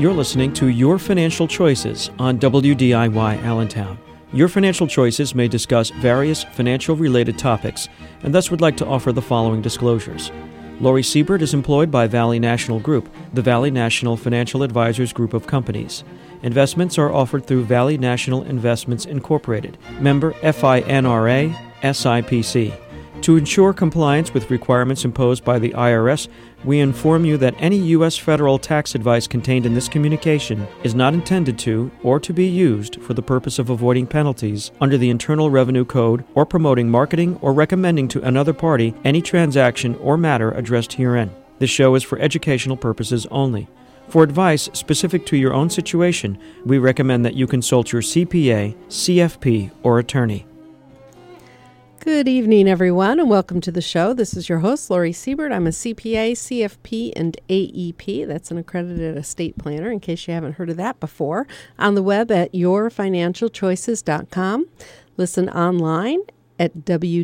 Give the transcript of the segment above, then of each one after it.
You're listening to Your Financial Choices on WDIY Allentown. Your Financial Choices may discuss various financial-related topics, and thus would like to offer the following disclosures. Lori Siebert is employed by Valley National Group, the Valley National Financial Advisors Group of companies. Investments are offered through Valley National Investments Incorporated, member FINRA, SIPC. To ensure compliance with requirements imposed by the IRS, we inform you that any U.S. federal tax advice contained in this communication is not intended to or to be used for the purpose of avoiding penalties under the Internal Revenue Code or promoting, marketing, or recommending to another party any transaction or matter addressed herein. This show is for educational purposes only. For advice specific to your own situation, we recommend that you consult your CPA, CFP, or attorney. Good evening, everyone, and welcome to the show. This is your host, Lori Siebert. I'm a CPA, CFP, and AEP. That's an accredited estate planner, in case you haven't heard of that before. On the web at yourfinancialchoices.com. Listen online at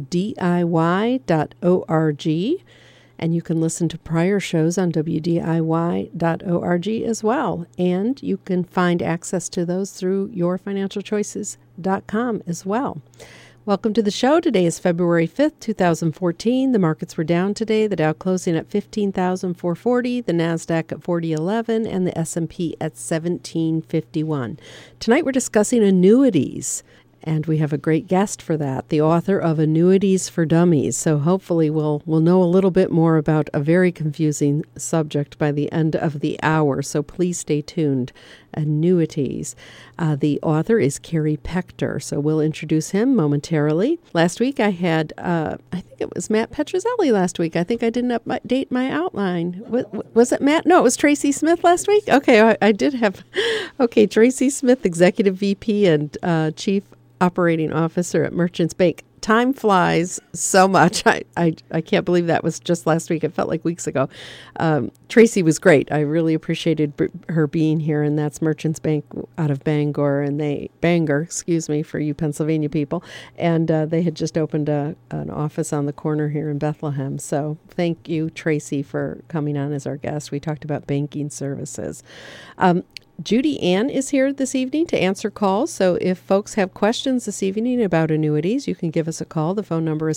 wdiy.org. And you can listen to prior shows on wdiy.org as well. And you can find access to those through yourfinancialchoices.com as well. Welcome to the show. Today is February 5th, 2014. The markets were down today. The Dow closing at 15,440, the NASDAQ at 4011, and the S&P at 1751. Tonight we're discussing annuities, and we have a great guest for that, the author of Annuities for Dummies. So hopefully we'll know a little bit more about a very confusing subject by the end of the hour, so please stay tuned. Annuities. The author is Kerry Pector, so we'll introduce him momentarily. Last week I had, I think it was Matt Petrozelli last week. I think I didn't update my outline. Was it Matt? No, it was Tracy Smith last week? Okay, I did have, Tracy Smith, Executive VP and Chief Operating Officer at Merchants Bank. Time flies so much. I can't believe that was just last week. It felt like weeks ago. Tracy was great. I really appreciated her being here, and that's Merchants Bank out of Bangor, and Bangor, for you Pennsylvania people. And they had just opened an office on the corner here in Bethlehem. So thank you, Tracy, for coming on as our guest. We talked about banking services. Judy Ann is here this evening to answer calls. So if folks have questions this evening about annuities, you can give us a call. The phone number is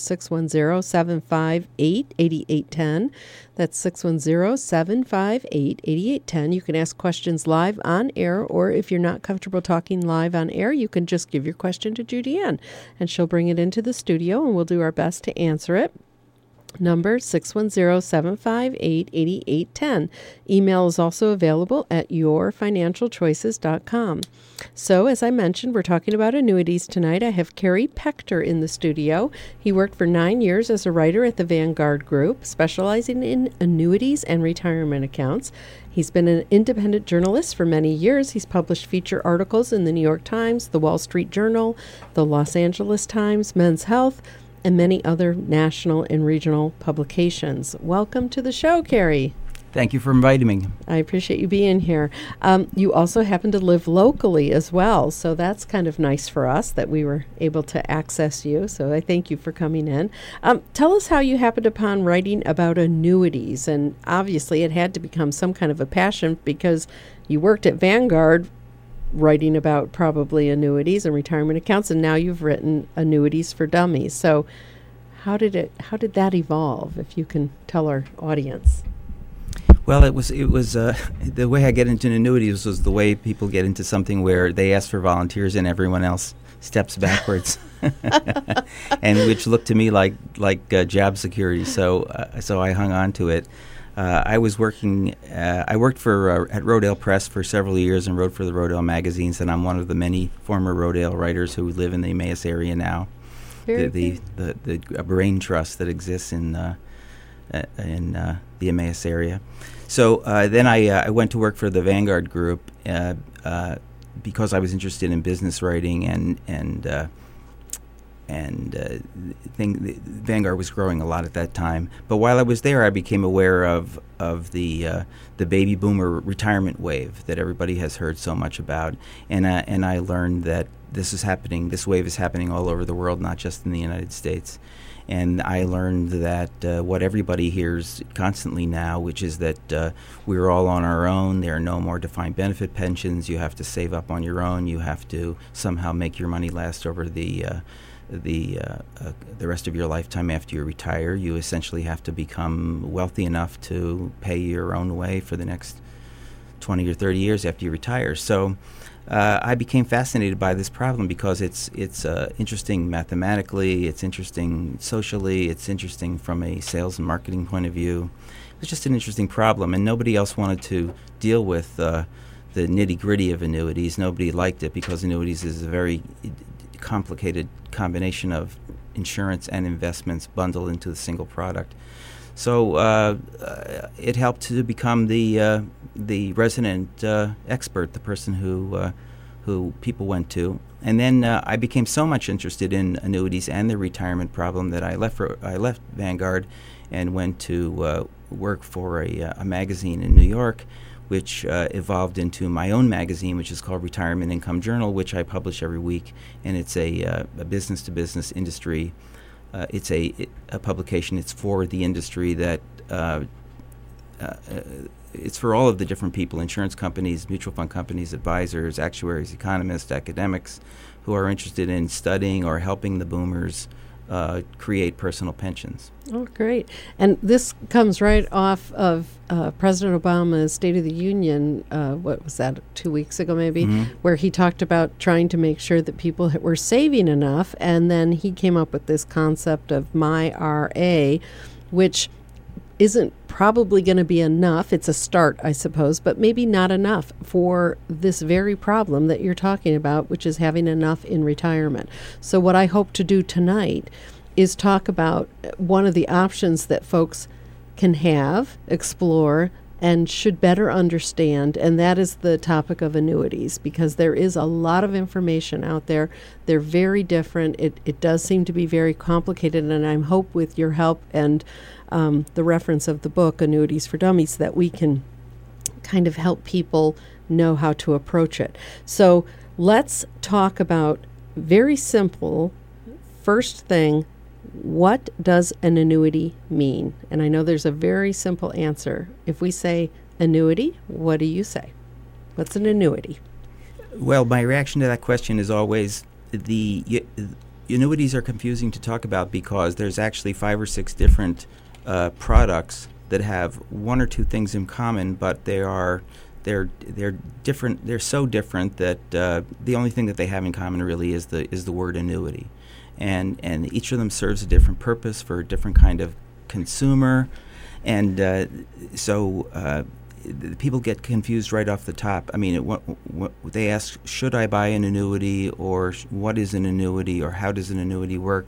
610-758-8810. That's 610-758-8810. You can ask questions live on air, or if you're not comfortable talking live on air, you can just give your question to Judy Ann, and she'll bring it into the studio, and we'll do our best to answer it. Number 610-758-8810. Email is also available at yourfinancialchoices.com. So, as I mentioned, we're talking about annuities tonight. I have Kerry Pector in the studio. He worked for 9 years as a writer at the Vanguard Group, specializing in annuities and retirement accounts. He's been an independent journalist for many years. He's published feature articles in the New York Times, the Wall Street Journal, the Los Angeles Times, Men's Health, and many other national and regional publications. Welcome to the show, Kerry. Thank you for inviting me. I appreciate you being here. You also happen to live locally as well, so that's kind of nice for us that we were able to access you, so I thank you for coming in. Tell us how you happened upon writing about annuities, and obviously it had to become some kind of a passion because you worked at Vanguard writing about probably annuities and retirement accounts, and now you've written Annuities for Dummies. So how did that evolve, if you can tell our audience? Well, it was the way I get into annuities was the way people get into something where they ask for volunteers and everyone else steps backwards, and which looked to me like job security. So I hung on to it. I worked for at Rodale Press for several years and wrote for the Rodale magazines, and I'm one of the many former Rodale writers who live in the Emmaus area now. The brain trust that exists in the Emmaus area. So then I went to work for the Vanguard Group because I was interested in business writing and Vanguard was growing a lot at that time. But while I was there, I became aware of the baby boomer retirement wave that everybody has heard so much about, and I learned that this wave is happening all over the world, not just in the United States. And I learned that what everybody hears constantly now, which is that we're all on our own. There are no more defined benefit pensions. You have to save up on your own. You have to somehow make your money last over the rest of your lifetime after you retire. You essentially have to become wealthy enough to pay your own way for the next 20 or 30 years after you retire. So I became fascinated by this problem because it's interesting mathematically, it's interesting socially, it's interesting from a sales and marketing point of view. It was just an interesting problem, and nobody else wanted to deal with the nitty-gritty of annuities. Nobody liked it because annuities is a very complicated combination of insurance and investments bundled into a single product. So it helped to become the resident expert, the person who people went to. And then I became so much interested in annuities and the retirement problem that I left Vanguard and went to work for a magazine in New York, which evolved into my own magazine, which is called Retirement Income Journal, which I publish every week. And it's a business-to-business industry. It's a publication. It's for the industry that it's for all of the different people, insurance companies, mutual fund companies, advisors, actuaries, economists, academics, who are interested in studying or helping the boomers create personal pensions. Oh, great. And this comes right off of President Obama's State of the Union, what was that, 2 weeks ago maybe, where he talked about trying to make sure that people were saving enough, and then he came up with this concept of MyRA, which isn't probably going to be enough. It's a start, I suppose, but maybe not enough for this very problem that you're talking about, which is having enough in retirement. So what I hope to do tonight is talk about one of the options that folks can have, explore, and should better understand, and that is the topic of annuities, because there is a lot of information out there. They're very different. It does seem to be very complicated, and I hope with your help and the reference of the book, Annuities for Dummies, that we can kind of help people know how to approach it. So let's talk about, very simple, first thing, what does an annuity mean? And I know there's a very simple answer. If we say annuity, what do you say? What's an annuity? Well, my reaction to that question is always annuities are confusing to talk about because there's actually 5 or 6 different products that have one or two things in common, but they're different. They're so different that the only thing that they have in common really is the word annuity. And each of them serves a different purpose for a different kind of consumer, and so people get confused right off the top. I mean, they ask, should I buy an annuity, or what is an annuity, or how does an annuity work?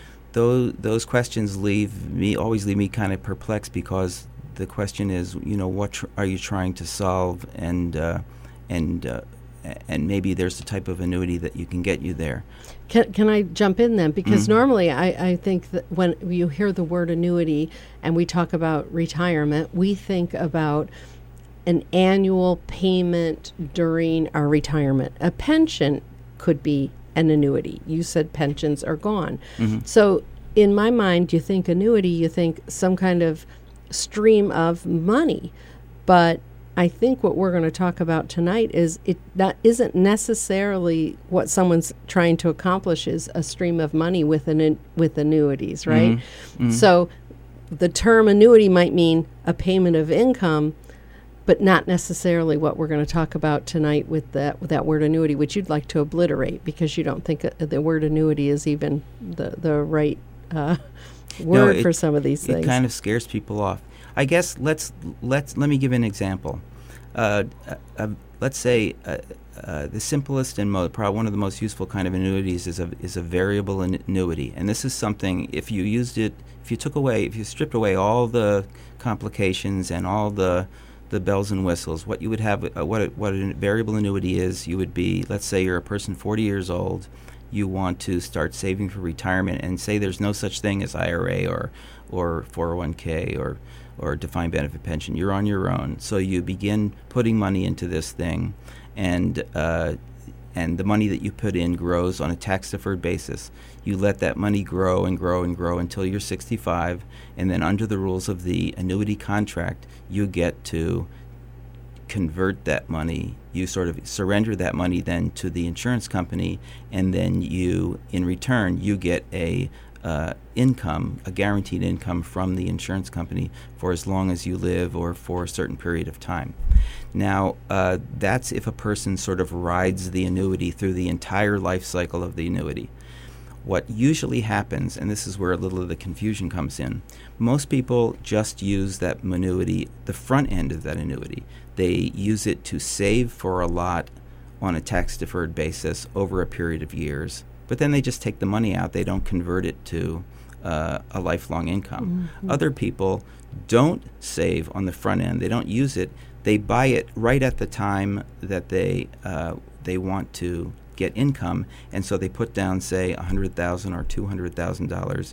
Those questions always leave me kind of perplexed, because the question is, what are you trying to solve, and maybe there's the type of annuity that you can get you there. Can I jump in then? Because normally I think that when you hear the word annuity and we talk about retirement, we think about an annual payment during our retirement. A pension could be an annuity. You said pensions are gone. So in my mind, you think annuity, you think some kind of stream of money. But I think what we're going to talk about tonight is that isn't necessarily what someone's trying to accomplish, is a stream of money with annuities, right? So the term annuity might mean a payment of income, but not necessarily what we're going to talk about tonight with that word annuity, which you'd like to obliterate because you don't think the word annuity is even the right word for some of these things. It kind of scares people off. I guess let me give an example. Let's say the simplest and probably one of the most useful kind of annuities is a variable annuity, and this is something, if you stripped away all the complications and all the bells and whistles, what you would have, what a variable annuity is, you would be, let's say you're a person 40 years old, you want to start saving for retirement, and say there's no such thing as IRA or 401k or defined benefit pension. You're on your own. So you begin putting money into this thing, and and the money that you put in grows on a tax-deferred basis. You let that money grow and grow and grow until you're 65, and then under the rules of the annuity contract, you get to convert that money. You sort of surrender that money then to the insurance company, and then you, in return, you get a guaranteed income from the insurance company for as long as you live or for a certain period of time. Now, that's if a person sort of rides the annuity through the entire life cycle of the annuity. What usually happens, and this is where a little of the confusion comes in, most people just use that annuity, the front end of that annuity. They use it to save for a lot on a tax-deferred basis over a period of years, but then they just take the money out. They don't convert it to a lifelong income. Mm-hmm. Other people don't save on the front end. They don't use it. They buy it right at the time that they want to get income, and so they put down, say, $100,000 or $200,000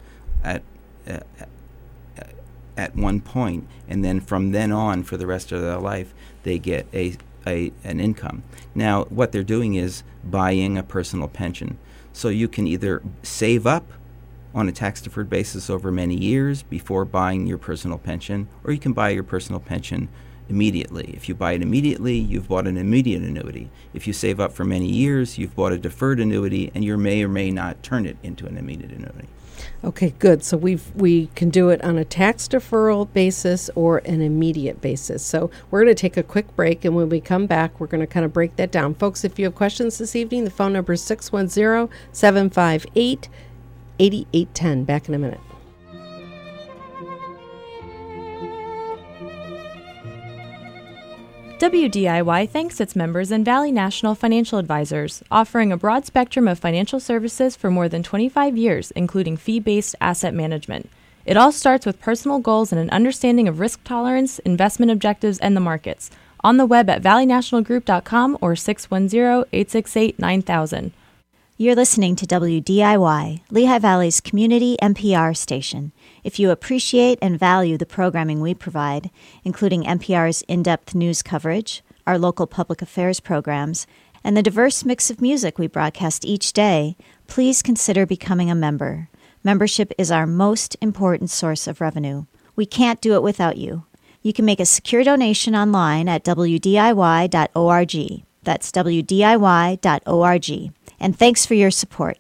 at one point, and then from then on, for the rest of their life, they get an income. Now, what they're doing is buying a personal pension. So you can either save up on a tax-deferred basis over many years before buying your personal pension, or you can buy your personal pension immediately. If you buy it immediately, you've bought an immediate annuity. If you save up for many years, you've bought a deferred annuity, and you may or may not turn it into an immediate annuity. Okay, good. So we can do it on a tax deferral basis or an immediate basis. So we're going to take a quick break, and when we come back, we're going to kind of break that down. Folks, if you have questions this evening, the phone number is 610-758-8810. Back in a minute. WDIY thanks its members and Valley National Financial Advisors, offering a broad spectrum of financial services for more than 25 years, including fee-based asset management. It all starts with personal goals and an understanding of risk tolerance, investment objectives, and the markets. On the web at valleynationalgroup.com or 610-868-9000. You're listening to WDIY, Lehigh Valley's community NPR station. If you appreciate and value the programming we provide, including NPR's in-depth news coverage, our local public affairs programs, and the diverse mix of music we broadcast each day, please consider becoming a member. Membership is our most important source of revenue. We can't do it without you. You can make a secure donation online at WDIY.org. That's WDIY.org. And thanks for your support.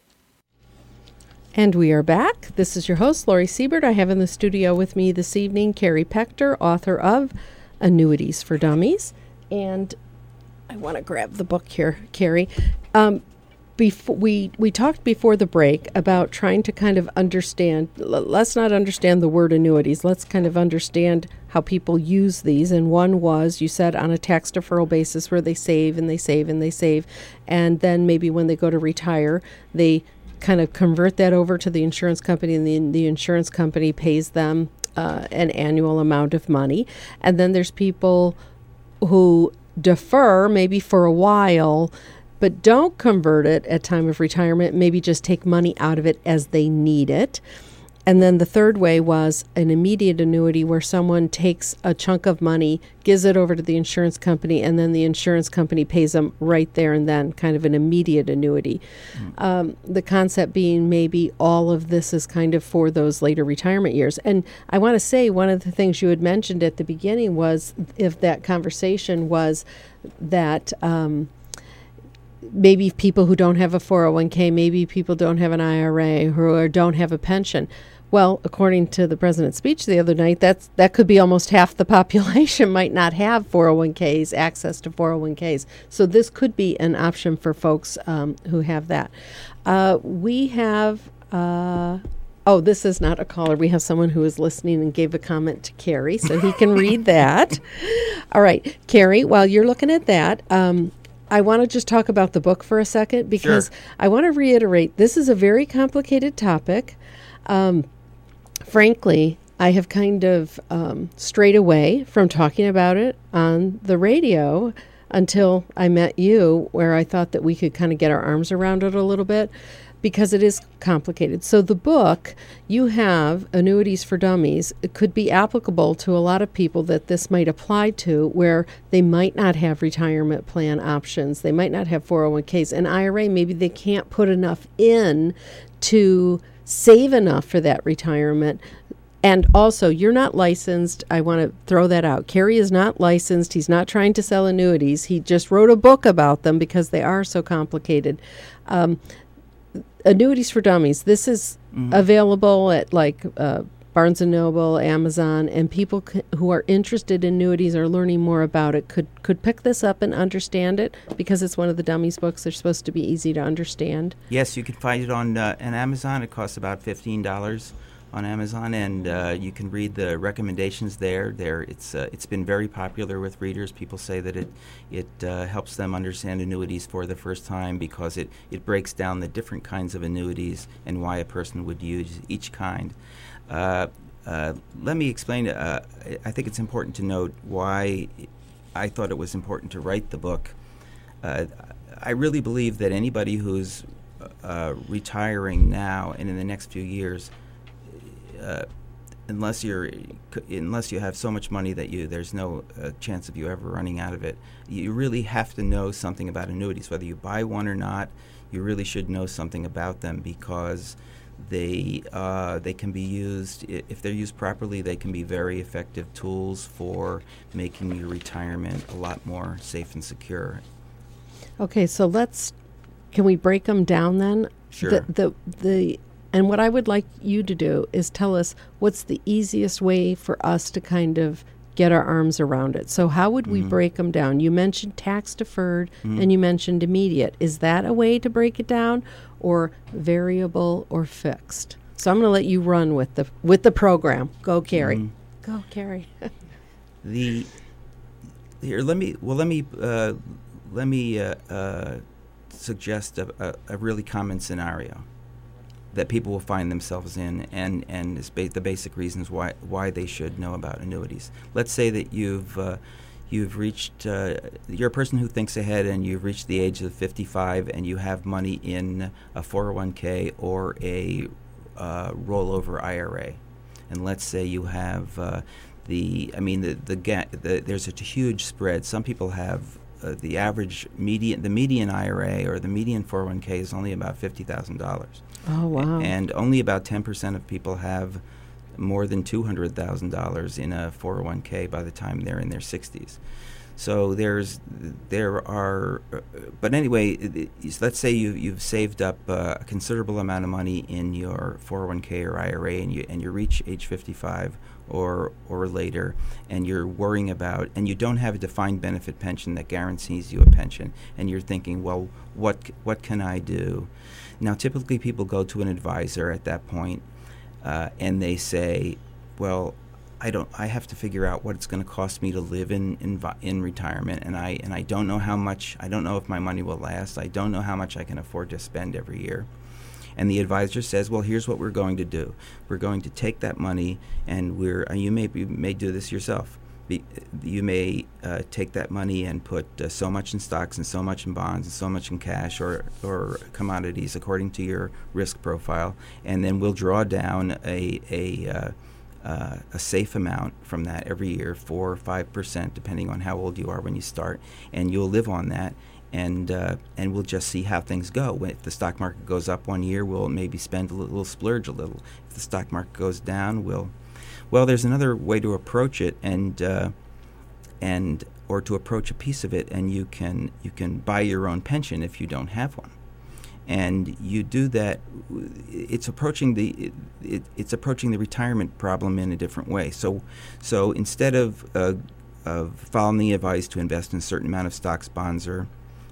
And we are back. This is your host, Lori Siebert. I have in the studio with me this evening Carrie Pechter, author of Annuities for Dummies. And I want to grab the book here, Carrie. Before we talked before the break about trying to kind of understand, let's not understand the word annuities. Let's kind of understand how people use these. And one was, you said, on a tax deferral basis where they save and they save and they save. And then maybe when they go to retire, they kind of convert that over to the insurance company, and the insurance company pays them an annual amount of money. And then there's people who defer maybe for a while, but don't convert it at time of retirement, maybe just take money out of it as they need it. And then the third way was an immediate annuity where someone takes a chunk of money, gives it over to the insurance company, and then the insurance company pays them right there and then, kind of an immediate annuity. The concept being maybe all of this is kind of for those later retirement years. And I want to say one of the things you had mentioned at the beginning was, if that conversation was that maybe people who don't have a 401k, maybe people don't have an IRA or don't have a pension. Well, according to the president's speech the other night, that could be almost half the population might not have 401ks, access to 401ks. So this could be an option for folks who have that. We have, this is not a caller. We have someone who is listening and gave a comment to Carrie, so he can read that. All right, Carrie, while you're looking at that, I want to just talk about the book for a second, because sure. I want to reiterate, this is a very complicated topic. Frankly, I have kind of strayed away from talking about it on the radio until I met you, where I thought that we could kind of get our arms around it a little bit, because it is complicated. So the book, you have Annuities for Dummies. It could be applicable to a lot of people that this might apply to, where they might not have retirement plan options. They might not have 401ks. An IRA, maybe they can't put enough in to save enough for that retirement. And also, you're not licensed. I want to throw that out. Kerry is not licensed. He's not trying to sell annuities. He just wrote a book about them because they are so complicated. Annuities for Dummies. This is available at like Barnes & Noble, Amazon, and people who are interested in annuities or learning more about it could pick this up and understand it, because it's one of the Dummies books. They're supposed to be easy to understand. Yes, you can find it on Amazon. It costs about $15 on Amazon, and you can read the recommendations there. It's been very popular with readers. People say that it helps them understand annuities for the first time, because it breaks down the different kinds of annuities and why a person would use each kind. Let me explain. I think it's important to note why I thought it was important to write the book. I really believe that anybody who's retiring now and in the next few years, unless you have so much money that there's no chance of you ever running out of it, you really have to know something about annuities. Whether you buy one or not, you really should know something about them, because they can be used, if they're used properly, they can be very effective tools for making your retirement a lot more safe and secure. Okay, so can we break them down then? Sure. And what I would like you to do is tell us what's the easiest way for us to kind of get our arms around it. So how would we break them down? You mentioned tax deferred and you mentioned immediate. Is that a way to break it down, or variable or fixed? So I'm going to let you run with the program. Go, Kerry. Go, Kerry. Let me suggest a really common scenario that people will find themselves in, and the basic reasons why they should know about annuities. Let's say that you've reached, you're a person who thinks ahead, and you've reached the age of 55, and you have money in a 401k or a rollover IRA. And let's say you have there's a huge spread. Some people have the median IRA or the median 401k is only about $50,000. Oh, wow. And only about 10% of people have more than $200,000 in a 401k by the time they're in their 60s. So but anyway, let's say you've saved up a considerable amount of money in your 401k or IRA, and you reach age 55 or later, and you're worrying about, and you don't have a defined benefit pension that guarantees you a pension, and you're thinking, well, what can I do? Now, typically people go to an advisor at that point, and they say, well, I have to figure out what it's going to cost me to live in retirement, and I don't know how much. I don't know if my money will last. I don't know how much I can afford to spend every year. And the advisor says, well, here's what we're going to do. We're going to take that money, and you may do this yourself. You may take that money and put so much in stocks and so much in bonds and so much in cash or commodities according to your risk profile, and then we'll draw down a safe amount from that every year, 4 or 5%, depending on how old you are when you start, and you'll live on that. And we'll just see how things go. If the stock market goes up one year, we'll maybe spend a little, we'll splurge a little. If the stock market goes down, well, there's another way to approach it, or to approach a piece of it, and you can buy your own pension if you don't have one, and you do that. It's approaching the retirement problem in a different way. So instead of following the advice to invest in a certain amount of stocks, bonds, or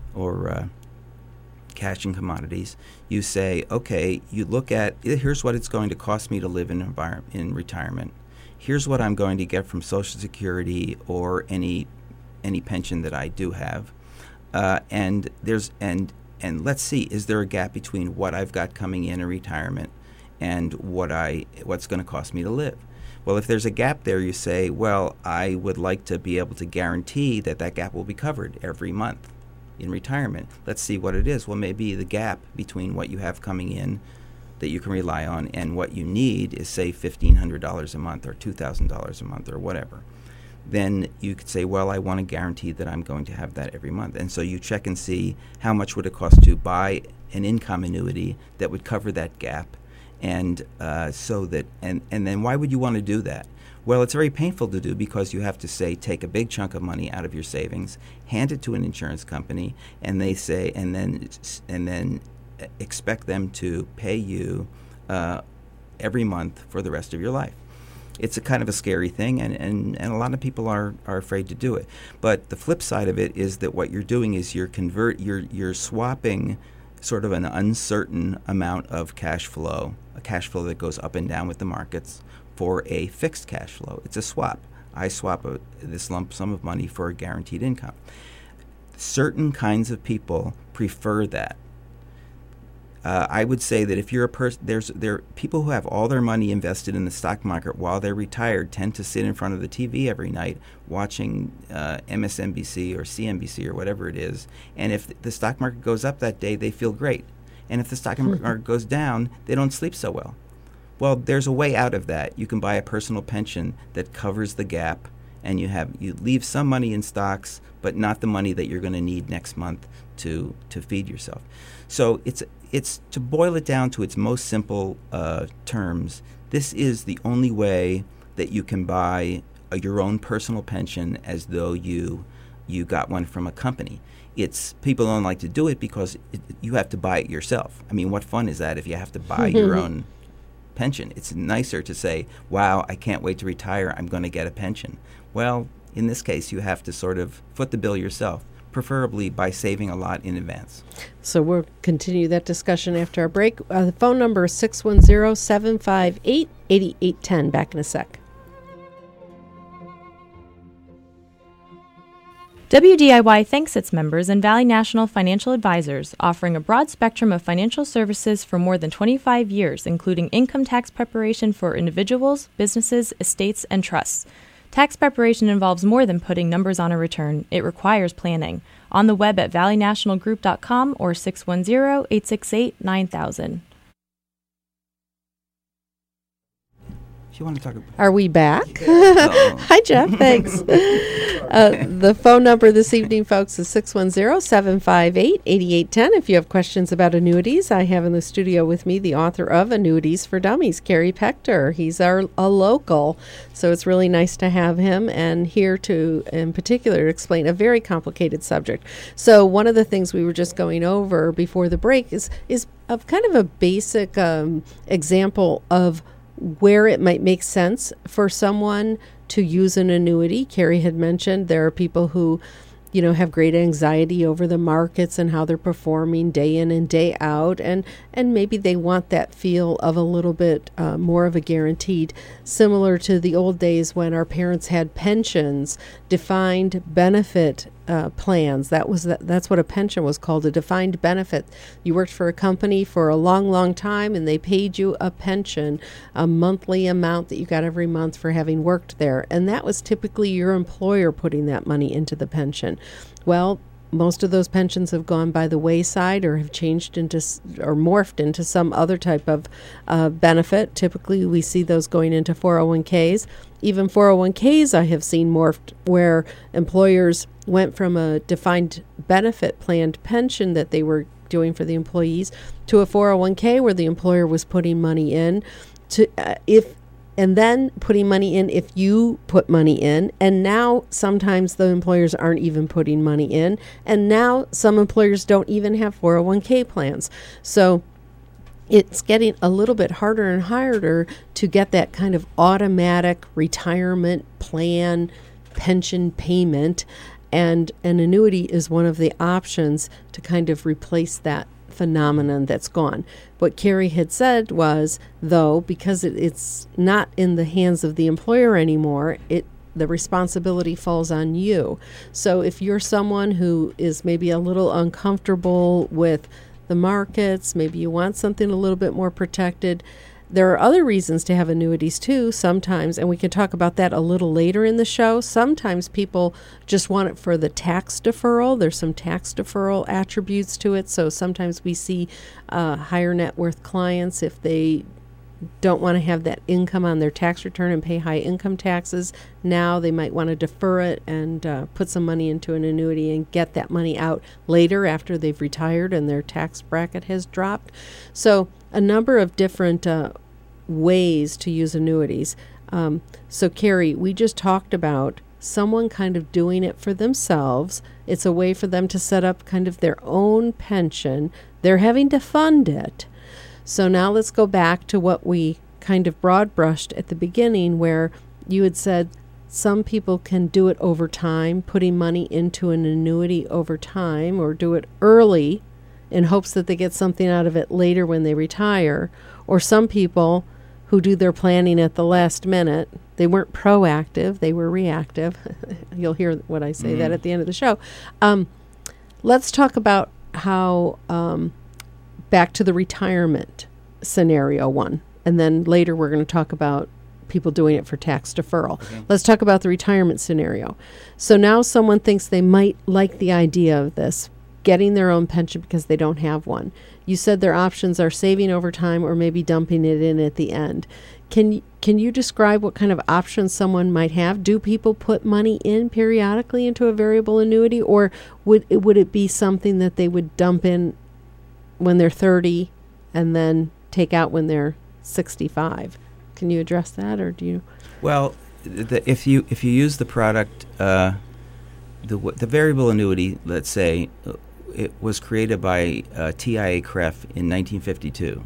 cash and commodities, you say, okay, you look at, here's what it's going to cost me to live in retirement. Here's what I'm going to get from Social Security or any pension that I do have, and let's see, is there a gap between what I've got coming in retirement and what's going to cost me to live? Well, if there's a gap there, you say, well, I would like to be able to guarantee that gap will be covered every month. in retirement. Let's see what it is. Well, maybe the gap between what you have coming in that you can rely on and what you need is, say, $1,500 a month or $2,000 a month or whatever. Then you could say, well, I want to guarantee that I'm going to have that every month. And so you check and see how much would it cost to buy an income annuity that would cover that gap. And so that, and then why would you want to do that? Well, it's very painful to do because you have to, say, take a big chunk of money out of your savings, hand it to an insurance company, and they say, and then expect them to pay you every month for the rest of your life. It's a kind of a scary thing, and a lot of people are afraid to do it. But the flip side of it is that what you're doing is you're swapping sort of an uncertain amount of cash flow, a cash flow that goes up and down with the markets, for a fixed cash flow. It's a swap. I swap this lump sum of money for a guaranteed income. Certain kinds of people prefer that. I would say that if you're a person, there people who have all their money invested in the stock market while they're retired tend to sit in front of the TV every night watching MSNBC or CNBC or whatever it is. And if the stock market goes up that day, they feel great. And if the stock market goes down, they don't sleep so well. Well, there's a way out of that. You can buy a personal pension that covers the gap, and you leave some money in stocks, but not the money that you're going to need next month to feed yourself. So it's to boil it down to its most simple terms. This is the only way that you can buy your own personal pension as though you got one from a company. People don't like to do it because you have to buy it yourself. I mean, what fun is that if you have to buy your own pension? It's nicer to say, wow, I can't wait to retire, I'm going to get a pension. Well, in this case, you have to sort of foot the bill yourself, preferably by saving a lot in advance. So we'll continue that discussion after our break. The phone number is 610-758-8810. Back in a sec. WDIY thanks its members and Valley National Financial Advisors, offering a broad spectrum of financial services for more than 25 years, including income tax preparation for individuals, businesses, estates, and trusts. Tax preparation involves more than putting numbers on a return. It requires planning. On the web at valleynationalgroup.com or 610-868-9000. If you want to talk about... Are we back? Hi, Jeff. Thanks. The phone number this evening, folks, is 610-758-8810. If you have questions about annuities, I have in the studio with me the author of Annuities for Dummies, Kerry Pector. He's a local, so it's really nice to have him and here to, in particular, explain a very complicated subject. So one of the things we were just going over before the break is of kind of a basic example of where it might make sense for someone to use an annuity. Kerry had mentioned there are people who, have great anxiety over the markets and how they're performing day in and day out, and maybe they want that feel of a little bit more of a guaranteed, similar to the old days when our parents had pensions, defined benefit plans. That's what a pension was called, a defined benefit. You worked for a company for a long, long time, and they paid you a pension, a monthly amount that you got every month for having worked there. And that was typically your employer putting that money into the pension. Well, most of those pensions have gone by the wayside or have changed into or morphed into some other type of benefit. Typically, we see those going into 401ks. Even 401ks I have seen morphed where employers went from a defined benefit planned pension that they were doing for the employees to a 401k where the employer was putting money in and then putting money in if you put money in. And now sometimes the employers aren't even putting money in. And now some employers don't even have 401k plans. So it's getting a little bit harder and harder to get that kind of automatic retirement plan pension payment. And an annuity is one of the options to kind of replace that phenomenon that's gone. What Kerry had said was, though, because it's not in the hands of the employer anymore, the responsibility falls on you. So if you're someone who is maybe a little uncomfortable with the markets, maybe you want something a little bit more protected, there are other reasons to have annuities too sometimes, and we can talk about that a little later in the show. Sometimes people just want it for the tax deferral. There's some tax deferral attributes to it. So sometimes we see higher net worth clients, if they don't want to have that income on their tax return and pay high income taxes, now they might want to defer it and put some money into an annuity and get that money out later after they've retired and their tax bracket has dropped. So a number of different ways to use annuities. So Carrie, we just talked about someone kind of doing it for themselves. It's a way for them to set up kind of their own pension. They're having to fund it. So now let's go back to what we kind of broad brushed at the beginning, where you had said some people can do it over time, putting money into an annuity over time, or do it early in hopes that they get something out of it later when they retire. Or some people who do their planning at the last minute. They weren't proactive, they were reactive. You'll hear what I say that at the end of the show. Let's talk about how... back to the retirement scenario one. And then later we're going to talk about people doing it for tax deferral. Okay. Let's talk about the retirement scenario. So now someone thinks they might like the idea of this, getting their own pension because they don't have one. You said their options are saving over time or maybe dumping it in at the end. Can you describe what kind of options someone might have? Do people put money in periodically into a variable annuity, or would it be something that they would dump in when they're 30 and then take out when they're 65? Can you address that, or do you? Well, if you use the product, the variable annuity, let's say, it was created by TIAA-CREF in 1952,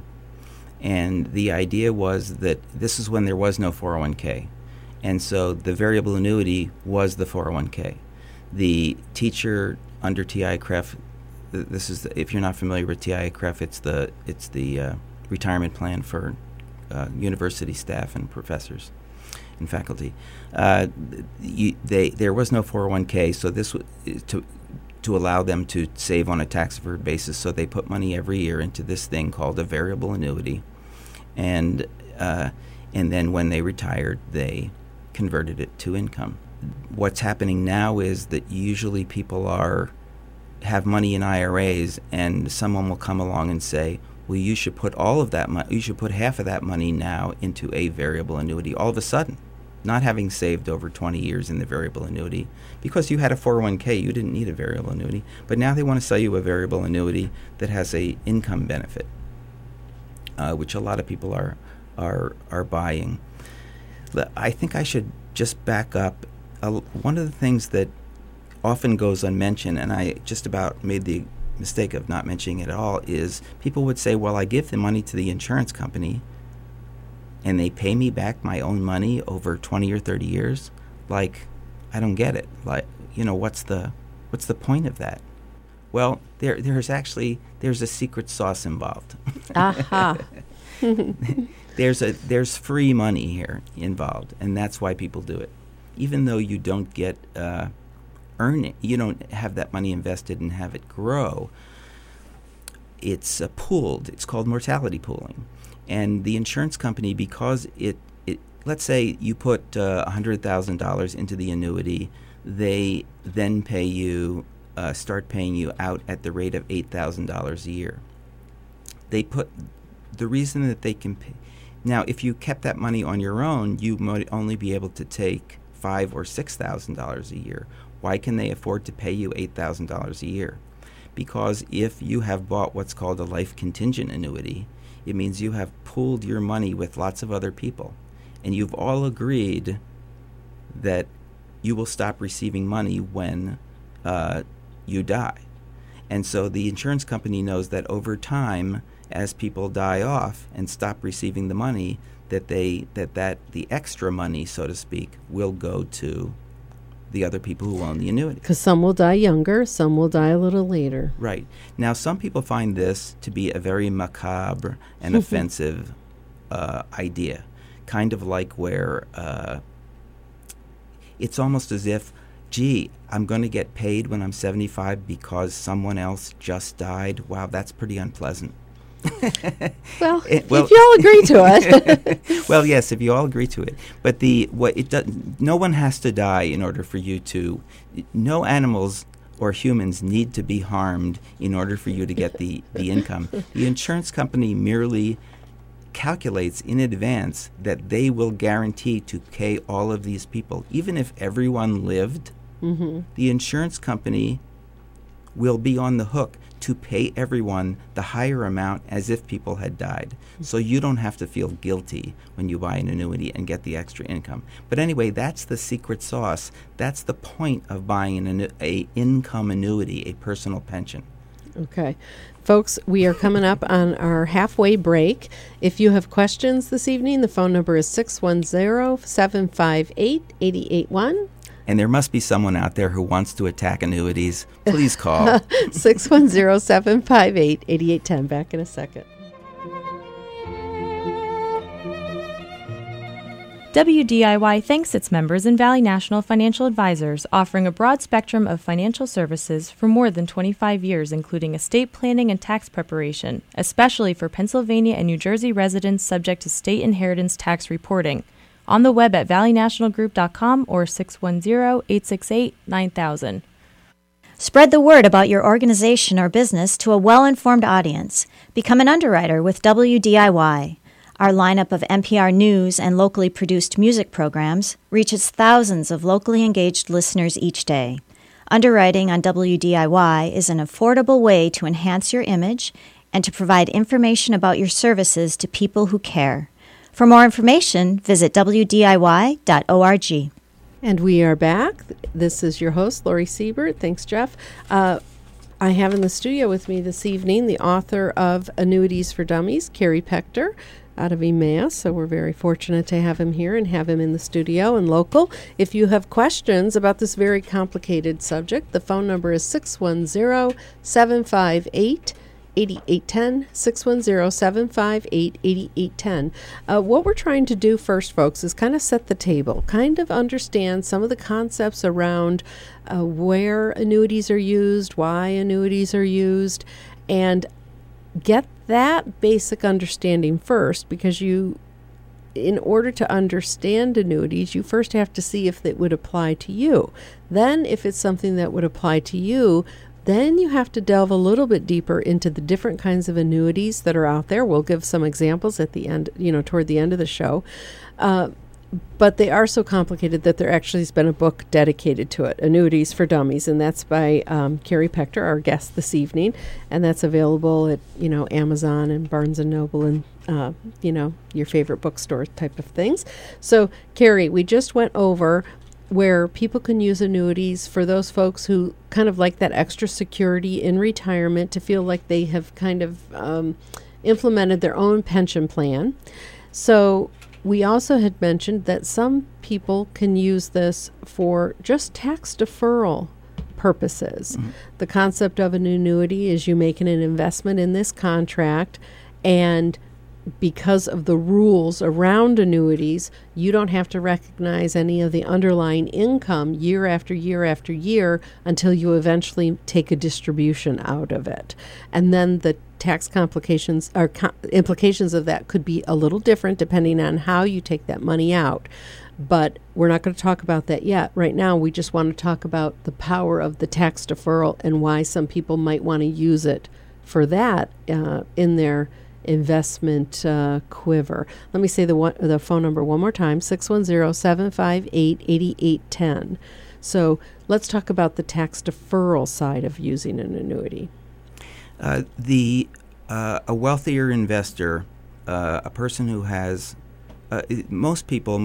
and the idea was that this is when there was no 401k, and so the variable annuity was the 401k. The teacher under TIAA-CREF. This is if you're not familiar with TIAA-CREF, it's the retirement plan for university staff and professors and faculty. There was no 401k, so this was to allow them to save on a tax-deferred basis. So they put money every year into this thing called a variable annuity, and then when they retired, they converted it to income. What's happening now is that usually people have money in IRAs, and someone will come along and say, well, you should put all of that money, you should put half of that money now into a variable annuity. All of a sudden, not having saved over 20 years in the variable annuity, because you had a 401k, you didn't need a variable annuity, but now they want to sell you a variable annuity that has a income benefit, which a lot of people are buying. I think I should just back up. One of the things that often goes unmentioned, and I just about made the mistake of not mentioning it at all, is people would say, well, I give the money to the insurance company and they pay me back my own money over 20 or 30 years. Like, I don't get it. Like, what's the point of that? Well, there's a secret sauce involved. Aha. There's free money here involved, and that's why people do it. Even though you don't get earning, you don't have that money invested and have it grow. It's pooled. It's called mortality pooling. And the insurance company, because it let's say you put $100,000 into the annuity, they then start paying you out at the rate of $8,000 a year. The reason that they can pay. Now, if you kept that money on your own, you might only be able to take $5,000 or $6,000 a year. Why can they afford to pay you $8,000 a year? Because if you have bought what's called a life contingent annuity, it means you have pooled your money with lots of other people, and you've all agreed that you will stop receiving money when you die. And so the insurance company knows that over time, as people die off and stop receiving the money, that the extra money, so to speak, will go to the other people who own the annuity. Because some will die younger, some will die a little later. Right. Now, some people find this to be a very macabre and offensive idea, kind of like where it's almost as if, gee, I'm going to get paid when I'm 75 because someone else just died. Wow, that's pretty unpleasant. Well, if you all agree to it. Well, yes, if you all agree to it. But no one has to die in order for you to. No animals or humans need to be harmed in order for you to get the income. The insurance company merely calculates in advance that they will guarantee to pay all of these people. Even if everyone lived, the insurance company will be on the hook to pay everyone the higher amount as if people had died. So you don't have to feel guilty when you buy an annuity and get the extra income. But anyway, that's the secret sauce. That's the point of buying an income annuity, a personal pension. Okay. Folks, we are coming up on our halfway break. If you have questions this evening, the phone number is 610-758-8881. And there must be someone out there who wants to attack annuities. Please call. 610-758-8810. Back in a second. WDIY thanks its members and Valley National Financial Advisors, offering a broad spectrum of financial services for more than 25 years, including estate planning and tax preparation, especially for Pennsylvania and New Jersey residents subject to state inheritance tax reporting. On the web at valleynationalgroup.com or 610-868-9000. Spread the word about your organization or business to a well-informed audience. Become an underwriter with WDIY. Our lineup of NPR news and locally produced music programs reaches thousands of locally engaged listeners each day. Underwriting on WDIY is an affordable way to enhance your image and to provide information about your services to people who care. For more information, visit WDIY.org. And we are back. This is your host, Lori Siebert. Thanks, Jeff. I have in the studio with me this evening the author of Annuities for Dummies, Kerry Pechter, out of Emmaus. So we're very fortunate to have him here and have him in the studio and local. If you have questions about this very complicated subject, the phone number is 610-758-8810, 610-758-8810. What we're trying to do first, folks, is kind of set the table, kind of understand some of the concepts around where annuities are used, why annuities are used, and get that basic understanding first, because in order to understand annuities, you first have to see if it would apply to you. Then, if it's something that would apply to you, then you have to delve a little bit deeper into the different kinds of annuities that are out there. We'll give some examples at the end, toward the end of the show. But they are so complicated that there actually has been a book dedicated to it, Annuities for Dummies, and that's by Kerry Pechter, our guest this evening, and that's available at Amazon and Barnes and Noble and your favorite bookstore type of things. So, Kerry, we just went over where people can use annuities for those folks who kind of like that extra security in retirement to feel like they have kind of implemented their own pension plan. So we also had mentioned that some people can use this for just tax deferral purposes. Mm-hmm. The concept of an annuity is you making an investment in this contract, and because of the rules around annuities, you don't have to recognize any of the underlying income year after year after year until you eventually take a distribution out of it. And then the tax complications or implications of that could be a little different depending on how you take that money out. But we're not going to talk about that yet. Right now, we just want to talk about the power of the tax deferral and why some people might want to use it for that in their investment quiver. Let me say the phone number one more time, 610-758-8810. So let's talk about the tax deferral side of using an annuity. A wealthier investor, a person who has most people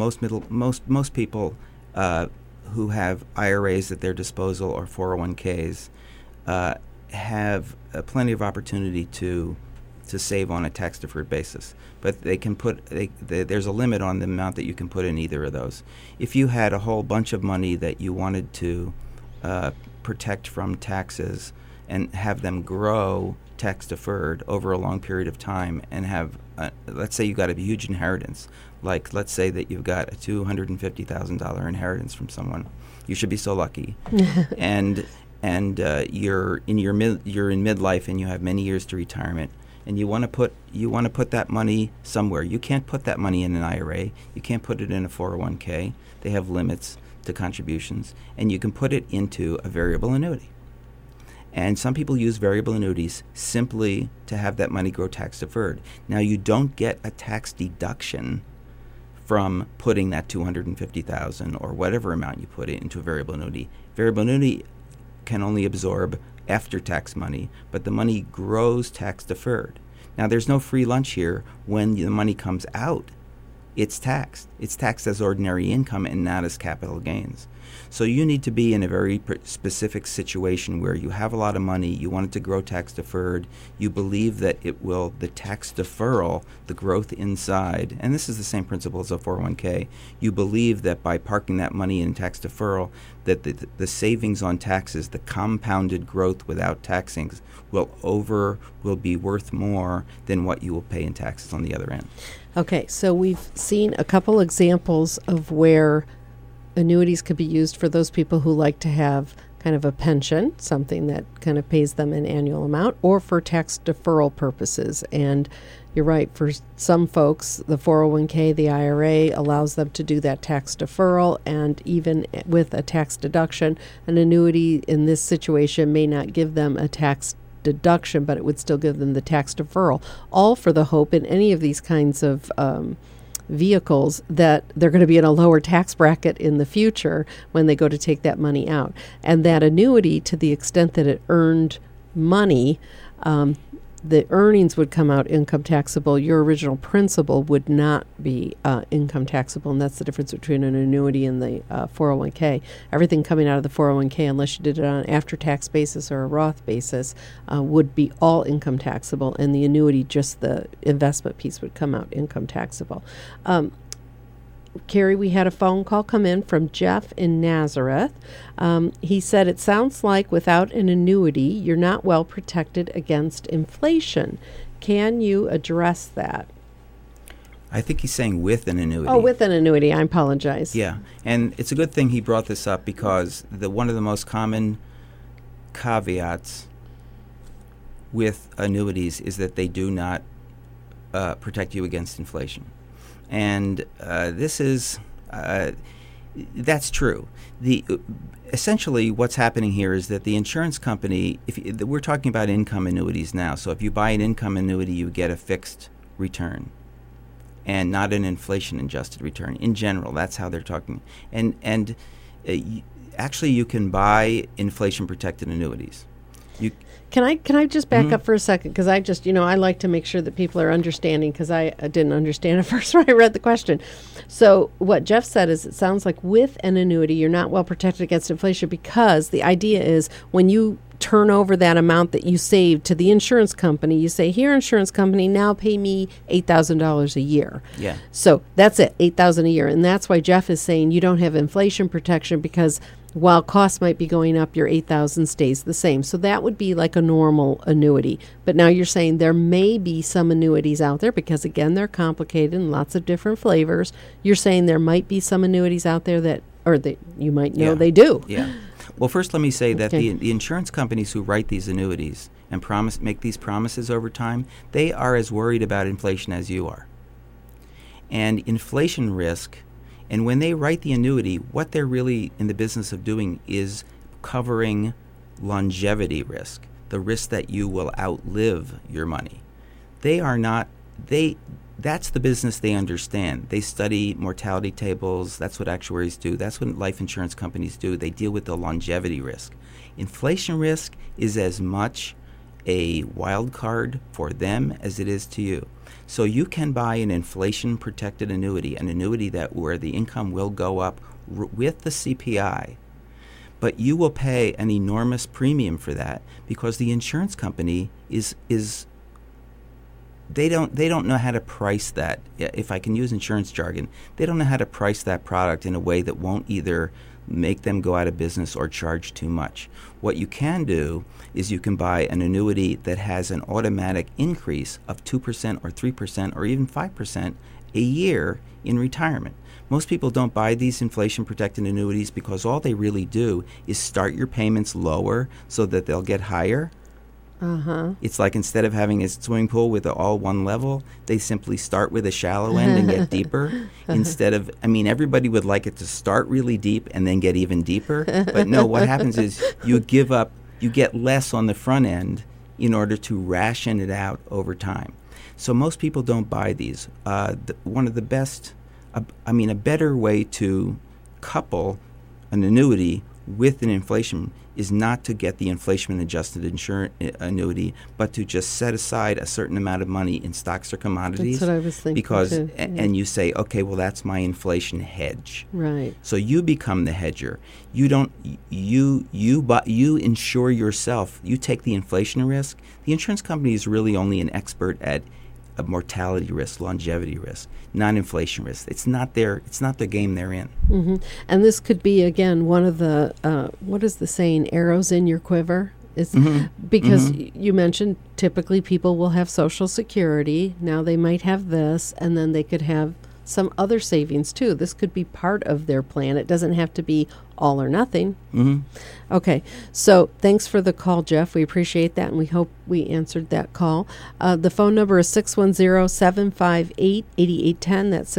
who have IRAs at their disposal or 401ks have plenty of opportunity to save on a tax-deferred basis. But they can there's a limit on the amount that you can put in either of those. If you had a whole bunch of money that you wanted to protect from taxes and have them grow tax-deferred over a long period of time and have, let's say you got a huge inheritance, like let's say that you've got a $250,000 inheritance from someone. You should be so lucky. and you're in midlife and you have many years to retirement. and you want to put that money somewhere. You can't put that money in an IRA. You can't put it in a 401k. They have limits to contributions, and you can put it into a variable annuity. And some people use variable annuities simply to have that money grow tax deferred. Now, you don't get a tax deduction from putting that $250,000 or whatever amount you put it into a variable annuity. Variable annuity can only absorb after-tax money, but the money grows tax deferred. Now, there's no free lunch here. When the money comes out, it's taxed. It's taxed as ordinary income and not as capital gains. So you need to be in a very specific situation where you have a lot of money, you want it to grow tax deferred, you believe that it will, the tax deferral, the growth inside, and this is the same principle as a 401k, you believe that by parking that money in tax deferral, that the savings on taxes, the compounded growth without taxing, will be worth more than what you will pay in taxes on the other end. Okay, so we've seen a couple examples of where annuities could be used for those people who like to have kind of a pension, something that kind of pays them an annual amount, or for tax deferral purposes. And you're right, for some folks, the 401k, the IRA allows them to do that tax deferral, and even with a tax deduction, an annuity in this situation may not give them a tax deduction, but it would still give them the tax deferral, all for the hope in any of these kinds of vehicles that they're going to be in a lower tax bracket in the future when they go to take that money out. And that annuity, to the extent that it earned money, the earnings would come out income taxable. Your original principal would not be income taxable, and that's the difference between an annuity and the 401k. Everything coming out of the 401k, unless you did it on an after-tax basis or a Roth basis, would be all income taxable, and the annuity, just the investment piece, would come out income taxable. Carrie, we had a phone call come in from Jeff in Nazareth. He said, it sounds like without an annuity, you're not well protected against inflation. Can you address that? I think he's saying with an annuity. Oh, with an annuity. I apologize. Yeah, and it's a good thing he brought this up, because one of the most common caveats with annuities is that they do not protect you against inflation. And that's true. Essentially what's happening here is that the insurance company, we're talking about income annuities now, so if you buy an income annuity, you get a fixed return and not an inflation-adjusted return. In general, that's how they're talking. And actually, you can buy inflation-protected annuities. Can I just back up for a second? Because I just, I like to make sure that people are understanding, because I didn't understand at first when I read the question. So what Jeff said is, it sounds like with an annuity, you're not well protected against inflation, because the idea is when you turn over that amount that you saved to the insurance company, you say, here, insurance company, now pay me $8,000 a year. Yeah. So that's it, $8,000 a year. And that's why Jeff is saying you don't have inflation protection, because while costs might be going up, your $8,000 stays the same. So that would be like a normal annuity. But now you're saying there may be some annuities out there, because again, they're complicated and lots of different flavors. You're saying there might be some annuities out there that you might know they do. Yeah. Well, first let me say that the insurance companies who write these annuities and make these promises over time, they are as worried about inflation as you are. And inflation risk, and when they write the annuity, what they're really in the business of doing is covering longevity risk, the risk that you will outlive your money. That's the business they understand. They study mortality tables. That's what actuaries do. That's what life insurance companies do. They deal with the longevity risk. Inflation risk is as much a wild card for them as it is to you. So you can buy an inflation-protected annuity, an annuity where the income will go up with the CPI, but you will pay an enormous premium for that, because the insurance company is they don't know how to price that. If I can use insurance jargon, they don't know how to price that product in a way that won't either make them go out of business or charge too much. What you can do is you can buy an annuity that has an automatic increase of 2% or 3% or even 5% a year in retirement. Most people don't buy these inflation-protected annuities because all they really do is start your payments lower so that they'll get higher, It's like instead of having a swimming pool with all one level, they simply start with a shallow end and get deeper. Instead of, everybody would like it to start really deep and then get even deeper. But no, what happens is you get less on the front end in order to ration it out over time. So most people don't buy these. One of the best, a better way to couple an annuity with an inflation is not to get the inflation-adjusted annuity, but to just set aside a certain amount of money in stocks or commodities. That's what I was thinking. Because, too. and you say, okay, well, that's my inflation hedge. Right. So you become the hedger. You don't. You insure yourself. You take the inflation risk. The insurance company is really only an expert at a mortality risk, longevity risk, not inflation risk. It's not their game they're in. Mm-hmm. And this could be, again, one of the, what is the saying, arrows in your quiver? Because you mentioned typically people will have Social Security. Now they might have this, and then they could have some other savings too. This could be part of their plan. It doesn't have to be all or nothing. Okay, so thanks for the call, Jeff. We appreciate that, and we hope we answered that call. The phone number is 610-758-8810. That's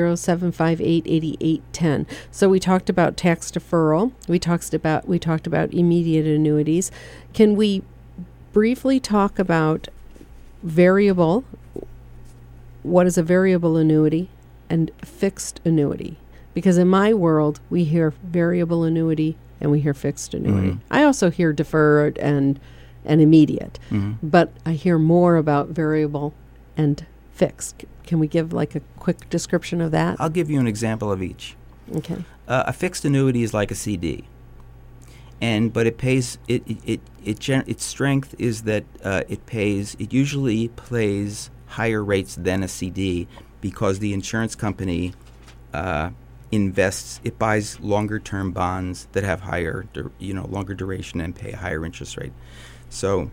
610-758-8810. So we talked about tax deferral. We talked about immediate annuities. Can we briefly talk about variable? What is a variable annuity and fixed annuity? Because in my world, we hear variable annuity and we hear fixed annuity. I also hear deferred and immediate, but I hear more about variable and fixed. Can we give like a quick description of that? I'll give you an example of each. Okay. A fixed annuity is like a CD, but it pays. Its strength is that it usually pays higher rates than a CD because the insurance company invests. It buys longer-term bonds that have longer duration and pay a higher interest rate. So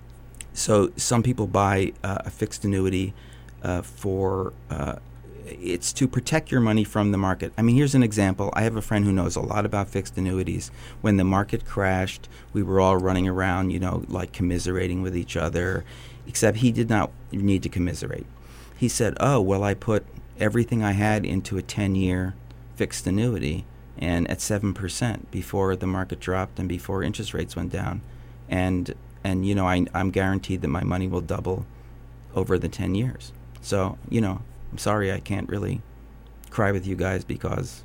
some people buy a fixed annuity for it's to protect your money from the market. Here's an example. I have a friend who knows a lot about fixed annuities. When the market crashed, we were all running around, like commiserating with each other, except he did not need to commiserate. He said, oh, well, I put everything I had into a 10-year fixed annuity and at 7% before the market dropped and before interest rates went down. And I'm guaranteed that my money will double over the 10 years. So, I'm sorry I can't really cry with you guys because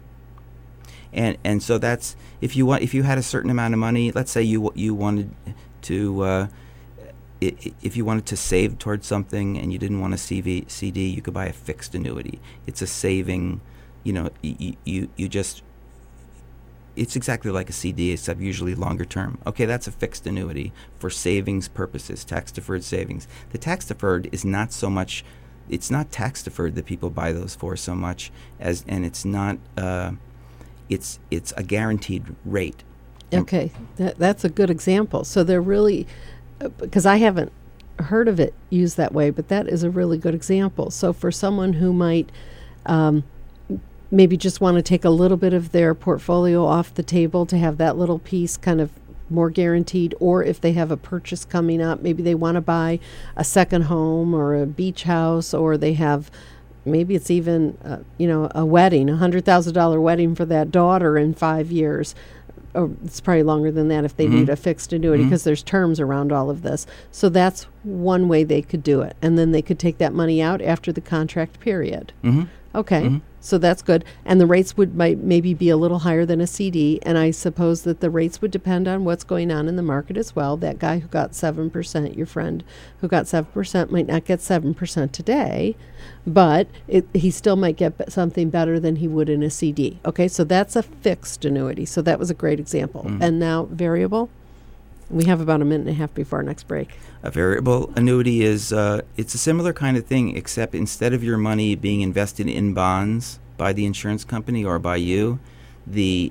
and so that's if you had a certain amount of money, let's say you wanted to if you wanted to save towards something and you didn't want a CD, you could buy a fixed annuity. It's a saving, it's exactly like a CD, except usually longer term. Okay, that's a fixed annuity for savings purposes, tax-deferred savings. The tax-deferred is not so much, it's not tax-deferred that people buy those for so much as, and it's not, it's a guaranteed rate. Okay, that's a good example. So they're really, because I haven't heard of it used that way, but that is a really good example. So for someone who might maybe just want to take a little bit of their portfolio off the table to have that little piece kind of more guaranteed, or if they have a purchase coming up, maybe they want to buy a second home or a beach house, or they have, maybe it's even, a wedding, $100,000 wedding for that daughter in 5 years. Or it's probably longer than that if they need a fixed annuity because there's terms around all of this. So that's one way they could do it. And then they could take that money out after the contract period. Okay, so that's good. And the rates might maybe be a little higher than a CD. And I suppose that the rates would depend on what's going on in the market as well. That guy who got 7%, your friend who got 7%, might not get 7% today, but he still might get something better than he would in a CD. Okay, so that's a fixed annuity. So that was a great example. And now variable? We have about a minute and a half before our next break. A variable annuity is it's a similar kind of thing, except instead of your money being invested in bonds by the insurance company or by you, the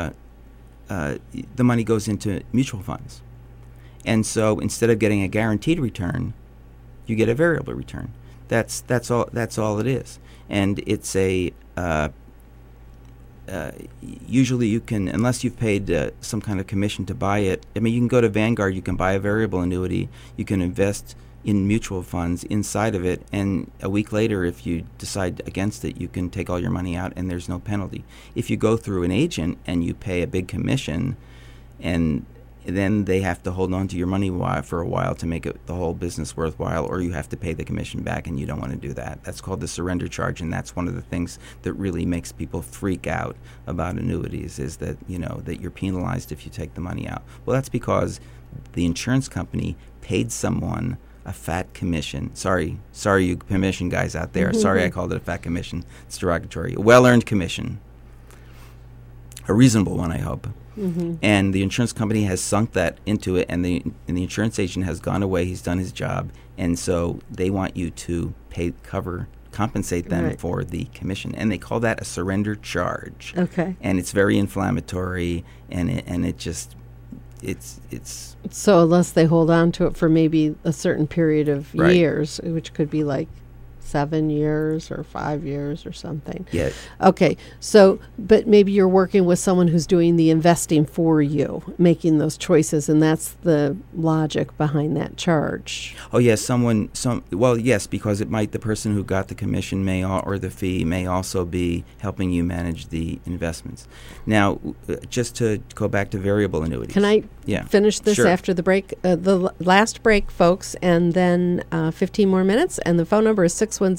money goes into mutual funds. And so instead of getting a guaranteed return, you get a variable return. That's all it is. And it's usually you can, unless you've paid some kind of commission to buy it. I mean, you can go to Vanguard, you can buy a variable annuity, you can invest in mutual funds inside of it, and a week later, if you decide against it, you can take all your money out and there's no penalty. If you go through an agent and you pay a big commission, and then they have to hold on to your money for a while to make the whole business worthwhile, or you have to pay the commission back, and you don't want to do that. That's called the surrender charge, and that's one of the things that really makes people freak out about annuities, is that, that you're penalized if you take the money out. Well, that's because the insurance company paid someone a fat commission. Sorry, you commission guys out there. Sorry I called it a fat commission. It's derogatory. A well-earned commission. A reasonable one, I hope. And the insurance company has sunk that into it, and the insurance agent has gone away. He's done his job, and so they want you to compensate them for the commission, and they call that a surrender charge. Okay. And it's very inflammatory, and it just it's so unless they hold on to it for maybe a certain period of years, which could be like 7 years or 5 years or something. Yeah. Okay. So, but maybe you're working with someone who's doing the investing for you, making those choices, and that's the logic behind that charge. Oh, yes. Yes, because the person who got the commission or the fee may also be helping you manage the investments. Now, just to go back to variable annuities. Can I finish this Sure. after the break? The last break, folks, and then 15 more minutes, and the phone number is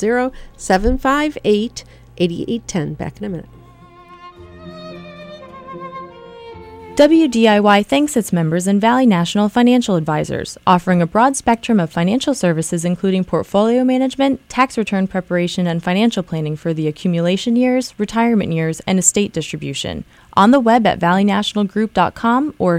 610-758-8810. Back in a minute. WDIY thanks its members and Valley National Financial Advisors, offering a broad spectrum of financial services including portfolio management, tax return preparation, and financial planning for the accumulation years, retirement years, and estate distribution. On the web at valleynationalgroup.com or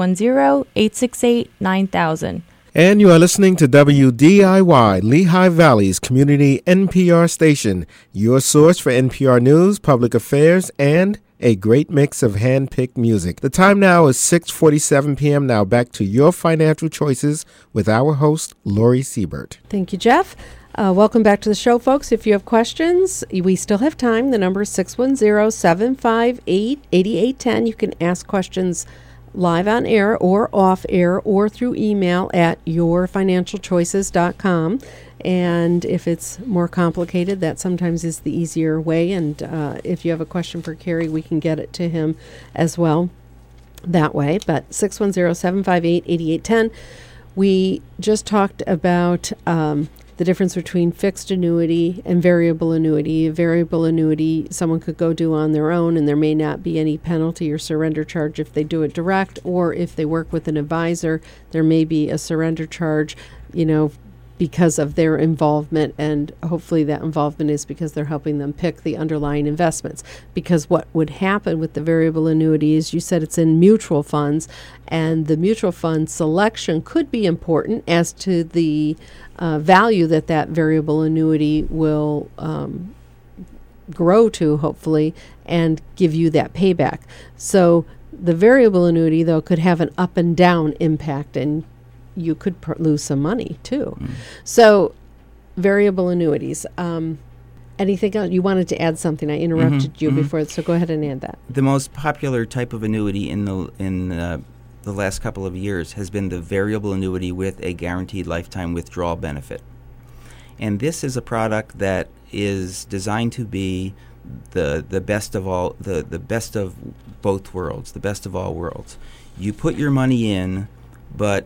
610-868-9000. And you are listening to WDIY, Lehigh Valley's community NPR station, your source for NPR news, public affairs, and a great mix of hand-picked music. The time now is 6:47 p.m. Now back to your financial choices with our host, Lori Siebert. Thank you, Jeff. Welcome back to the show, folks. If you have questions, we still have time. The number is 610-758-8810. You can ask questions live on air or off air or through email at yourfinancialchoices.com. And if it's more complicated, that sometimes is the easier way. And if you have a question for Kerry, we can get it to him as well that way. But 610-758-8810. We just talked about the difference between fixed annuity and variable annuity. A variable annuity, someone could go do on their own, and there may not be any penalty or surrender charge if they do it direct, or if they work with an advisor, there may be a surrender charge, because of their involvement, and hopefully that involvement is because they're helping them pick the underlying investments. Because what would happen with the variable annuity is, you said it's in mutual funds, and the mutual fund selection could be important as to the value that variable annuity will grow to, hopefully, and give you that payback. So the variable annuity, though, could have an up and down impact, and you could lose some money too. So variable annuities. Anything else? You wanted to add something. I interrupted you before, so go ahead and add that. The most popular type of annuity in the last couple of years has been the variable annuity with a guaranteed lifetime withdrawal benefit. And this is a product that is designed to be the best of all, the best of both worlds, the best of all worlds. You put your money in, but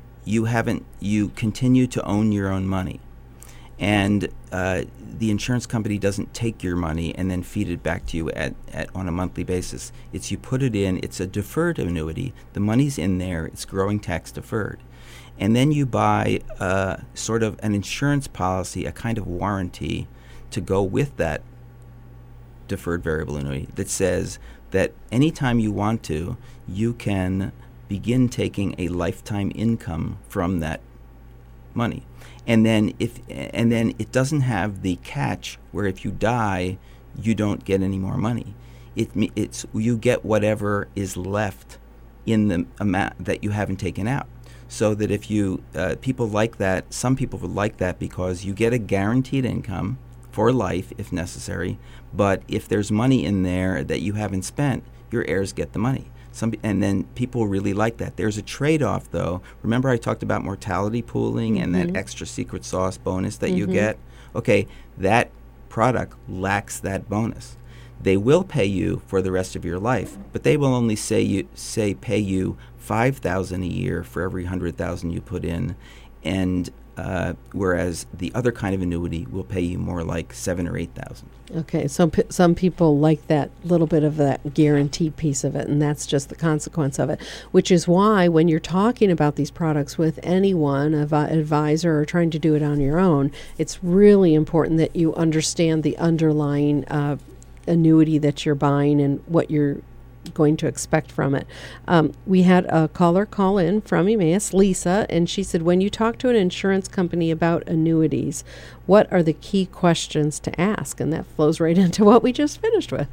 you continue to own your own money. And the insurance company doesn't take your money and then feed it back to you on a monthly basis. It's you put it in, it's a deferred annuity. The money's in there, it's growing tax deferred. And then you buy sort of an insurance policy, a kind of warranty to go with that deferred variable annuity that says that anytime you want to, you can begin taking a lifetime income from that money. And then it doesn't have the catch where if you die, you don't get any more money. It's you get whatever is left in the amount that you haven't taken out. So that if you people like that, some people would like that because you get a guaranteed income for life if necessary. But if there's money in there that you haven't spent, your heirs get the money. And then people really like that. There's a trade-off, though. Remember I talked about mortality pooling and that extra secret sauce bonus that you get? Okay, that product lacks that bonus. They will pay you for the rest of your life, but they will only pay you $5,000 a year for every $100,000 you put in, and whereas the other kind of annuity will pay you more like $7,000 or $8,000. Okay, so some people like that little bit of that guaranteed piece of it, and that's just the consequence of it, which is why when you're talking about these products with anyone, advisor, or trying to do it on your own, it's really important that you understand the underlying annuity that you're buying and what you're going to expect from it. We had a caller call in from Emmaus, Lisa, and she said, when you talk to an insurance company about annuities, what are the key questions to ask? And that flows right into what we just finished with.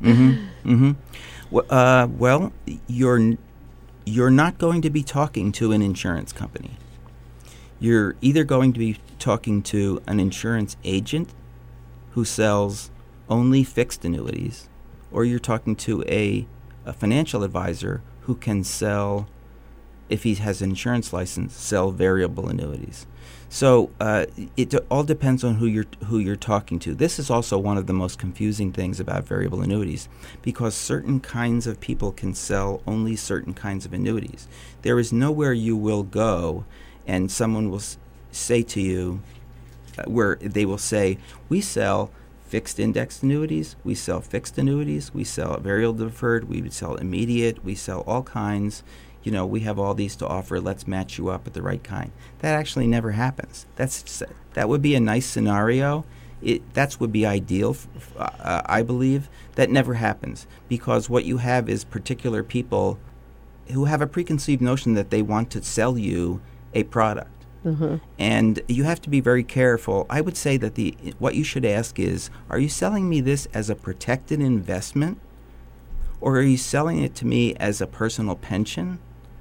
Well, you're not going to be talking to an insurance company. You're either going to be talking to an insurance agent who sells only fixed annuities, or you're talking to a financial advisor who can sell, if he has an insurance license, sell variable annuities. So it all depends on who you're talking to. This is also one of the most confusing things about variable annuities, because certain kinds of people can sell only certain kinds of annuities. There is nowhere you will go and someone will say to you, where they will say, we sell fixed indexed annuities, we sell fixed annuities, we sell variable deferred, we would sell immediate, we sell all kinds. We have all these to offer. Let's match you up with the right kind. That actually never happens. That would be a nice scenario. That would be ideal, I believe. That never happens, because what you have is particular people who have a preconceived notion that they want to sell you a product. And you have to be very careful. I would say that what you should ask is, are you selling me this as a protected investment, or are you selling it to me as a personal pension,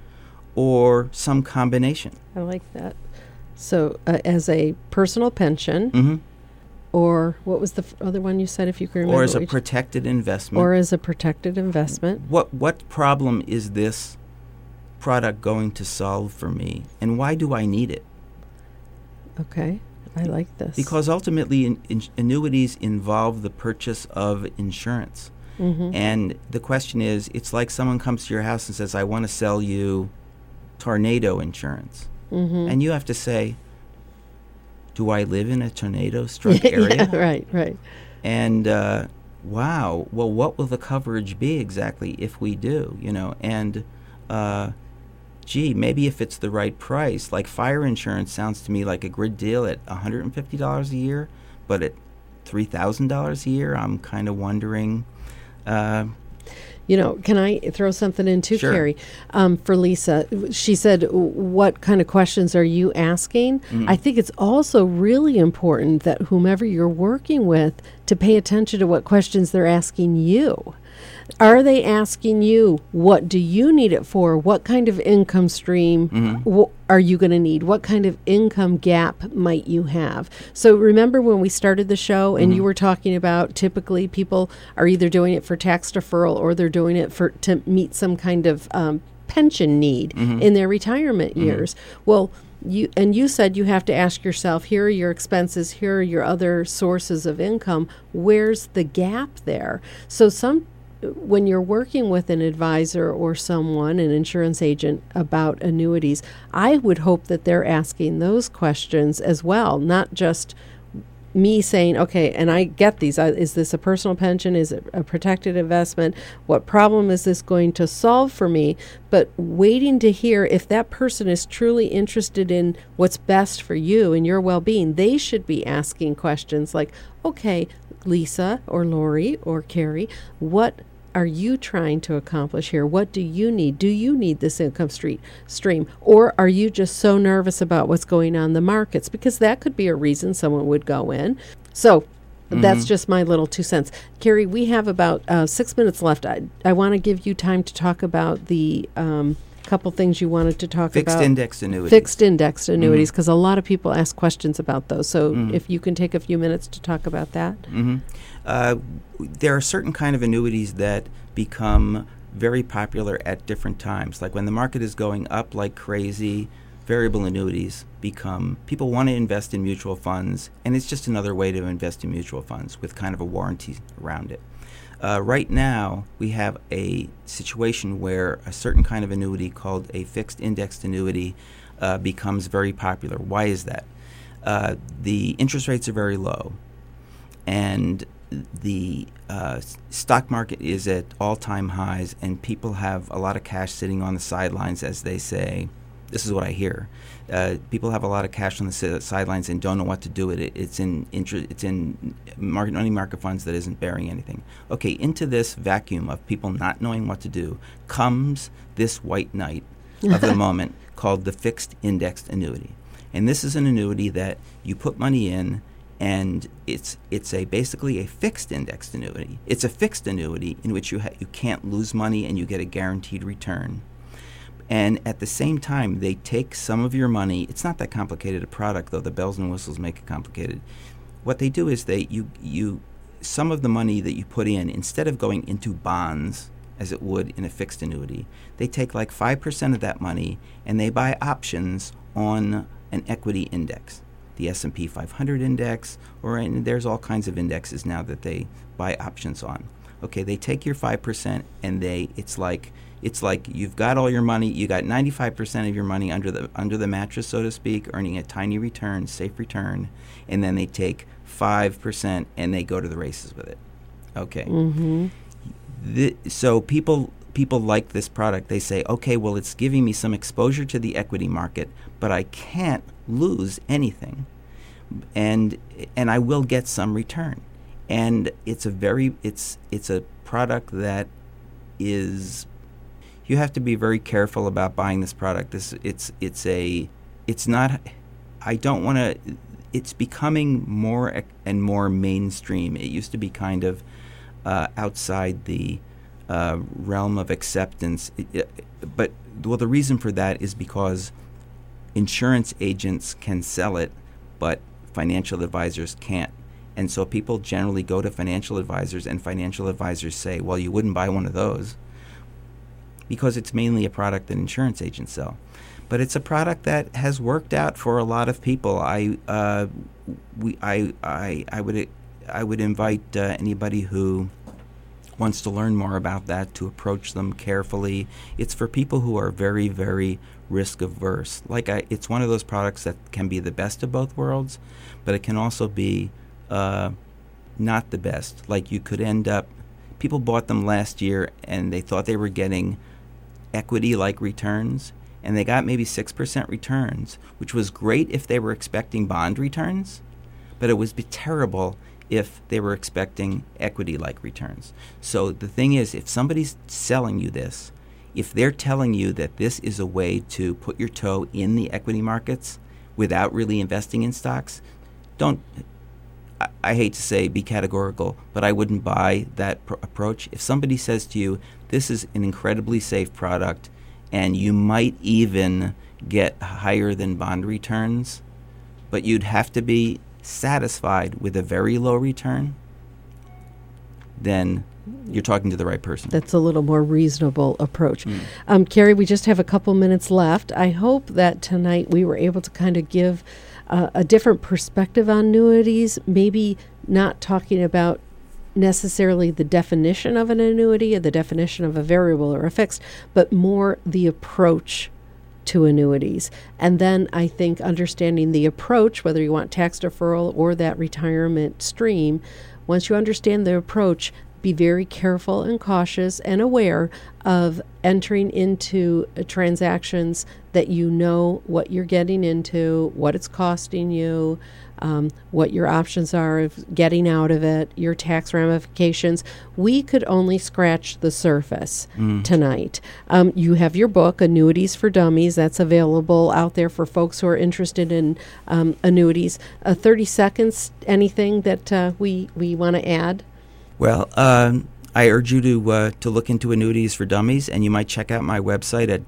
or some combination? I like that. So as a personal pension, or what was the other one you said, if you can remember? Or as a protected investment. Or as a protected investment. What problem is this product going to solve for me, and why do I need it? Okay, I like this. Because ultimately annuities involve the purchase of insurance. And the question is, it's like someone comes to your house and says, I want to sell you tornado insurance. And you have to say, do I live in a tornado-struck area? Yeah, right. And, wow, well, what will the coverage be exactly if we do, And, gee, maybe if it's the right price, like fire insurance sounds to me like a good deal at $150 a year, but at $3,000 a year, I'm kind of wondering. Can I throw something in too, Sure. Carrie? For Lisa, she said, what kind of questions are you asking? I think it's also really important that whomever you're working with to pay attention to what questions they're asking you. Are they asking you, what do you need it for? What kind of income stream are you going to need? What kind of income gap might you have? So remember when we started the show and you were talking about typically people are either doing it for tax deferral or they're doing it to meet some kind of pension need in their retirement years. Well, you said you have to ask yourself, here are your expenses, here are your other sources of income. Where's the gap there? So when you're working with an advisor or someone, an insurance agent, about annuities, I would hope that they're asking those questions as well, not just me saying, okay, and I get these. Is this a personal pension? Is it a protected investment? What problem is this going to solve for me? But waiting to hear if that person is truly interested in what's best for you and your well-being, they should be asking questions like, okay, Lisa or Lori or Carrie, what are you trying to accomplish here? What do you need? Do you need this income stream? Or are you just so nervous about what's going on in the markets? Because that could be a reason someone would go in. So that's just my little 2 cents. Carrie, we have about 6 minutes left. I want to give you time to talk about the couple things you wanted to talk Fixed about. indexed annuities. Fixed indexed annuities, because a lot of people ask questions about those. So if you can take a few minutes to talk about that. There are certain kind of annuities that become very popular at different times. Like when the market is going up like crazy, variable annuities become, people want to invest in mutual funds, and it's just another way to invest in mutual funds with kind of a warranty around it. Right now, we have a situation where a certain kind of annuity called a fixed indexed annuity becomes very popular. Why is that? The interest rates are very low, and the stock market is at all-time highs, and people have a lot of cash sitting on the sidelines, as they say. This is what I hear. People have a lot of cash on the sidelines and don't know what to do with it. It's in money market funds that isn't bearing anything. Okay, into this vacuum of people not knowing what to do comes this white knight of the moment called the fixed indexed annuity. And this is an annuity that you put money in, and it's basically a fixed indexed annuity. It's a fixed annuity in which you can't lose money and you get a guaranteed return. And at the same time, they take some of your money. It's not that complicated a product, though the bells and whistles make it complicated. What they do is some of the money that you put in, instead of going into bonds as it would in a fixed annuity, they take like 5% of that money and they buy options on an equity index, the S&P 500 index, and there's all kinds of indexes now that they buy options on. Okay, they take your 5% and it's like you've got all your money, you got 95% of your money under the mattress, so to speak, earning a tiny return, safe return, and then they take 5% and they go to the races with it. Okay. So people like this product. They say, okay, well, it's giving me some exposure to the equity market, but I can't lose anything, and I will get some return. And it's a product that is. You have to be very careful about buying this product. It's becoming more and more mainstream. It used to be kind of outside the realm of acceptance. But the reason for that is because insurance agents can sell it, but financial advisors can't. And so people generally go to financial advisors, and financial advisors say, well, you wouldn't buy one of those, because it's mainly a product that insurance agents sell. But it's a product that has worked out for a lot of people. I would invite anybody who wants to learn more about that to approach them carefully. It's for people who are very, very risk averse. It's one of those products that can be the best of both worlds, but it can also be not the best. Like you could end up, people bought them last year and they thought they were getting equity-like returns, and they got maybe 6% returns, which was great if they were expecting bond returns, but it would be terrible if they were expecting equity-like returns. So the thing is, if somebody's selling you this, if they're telling you that this is a way to put your toe in the equity markets without really investing in stocks, I hate to say be categorical, but I wouldn't buy that approach. If somebody says to you, this is an incredibly safe product and you might even get higher than bond returns, but you'd have to be satisfied with a very low return, then you're talking to the right person. That's a little more reasonable approach. Carrie, we just have a couple minutes left. I hope that tonight we were able to kind of give a different perspective on annuities, maybe not talking about necessarily the definition of an annuity or the definition of a variable or a fixed, but more the approach to annuities. And then I think understanding the approach, whether you want tax deferral or that retirement stream, once you understand the approach, be very careful and cautious and aware of entering into transactions that you know what you're getting into, what it's costing you, what your options are of getting out of it, your tax ramifications. We could only scratch the surface tonight. You have your book, Annuities for Dummies, that's available out there for folks who are interested in annuities. 30 seconds, anything that we want to add? Well, I urge you to look into Annuities for Dummies, and you might check out my website at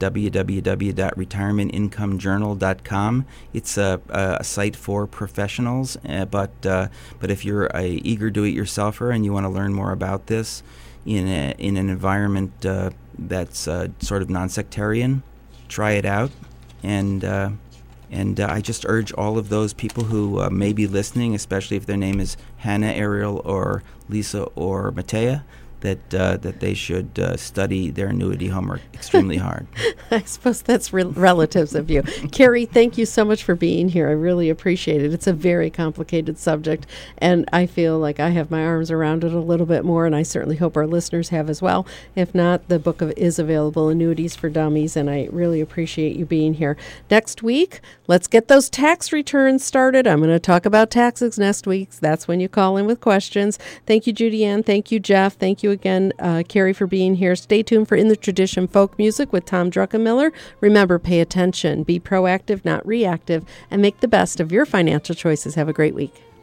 www.retirementincomejournal.com. It's a site for professionals, but if you're a eager do-it-yourselfer and you want to learn more about this in an environment that's sort of non-sectarian, try it out. And I just urge all of those people who may be listening, especially if their name is Hannah, Ariel, or Lisa, or Matea, that they should study their annuity homework extremely hard. I suppose that's relatives of you. Carrie, thank you so much for being here. I really appreciate it. It's a very complicated subject, and I feel like I have my arms around it a little bit more, and I certainly hope our listeners have as well. If not, the book is available, Annuities for Dummies, and I really appreciate you being here. Next week, let's get those tax returns started. I'm going to talk about taxes next week. That's when you call in with questions. Thank you, Judy Ann. Thank you, Jeff. Thank you again, Carrie, for being here. Stay tuned for In the Tradition Folk Music with Tom Druckenmiller. Remember, pay attention, be proactive, not reactive, and make the best of your financial choices. Have a great week.